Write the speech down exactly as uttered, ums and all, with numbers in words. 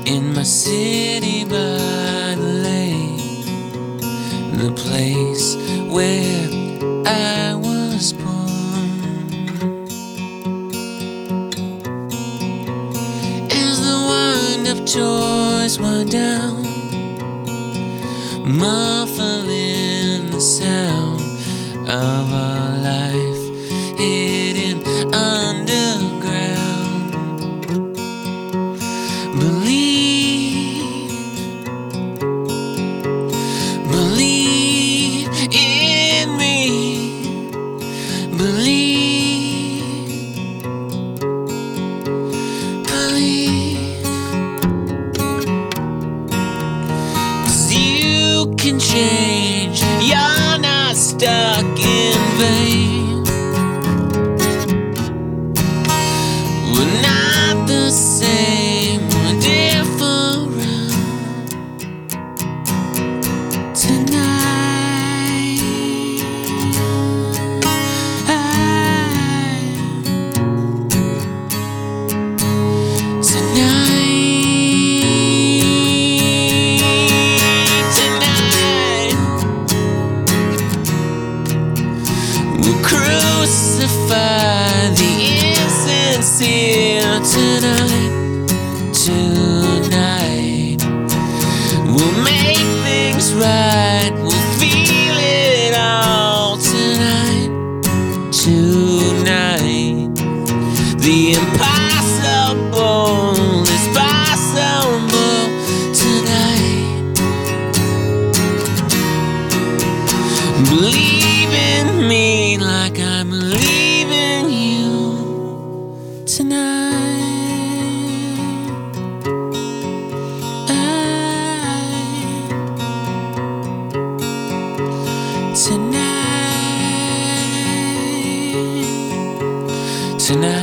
in my city by the lake, the place where I was born. As the wind-up joys wind down, muffling the sound of our life hidden underground. Believe, believe in me, believe, believe, 'cause you can change, you're not stuck in vain. We're not the same, we're different tonight. Tonight, tonight, we'll crucify the insincere tonight. Tonight, we'll make things right. We'll feel it all tonight. Tonight, the impossible is possible tonight. Believe in me like I believe in you tonight. Tonight, tonight.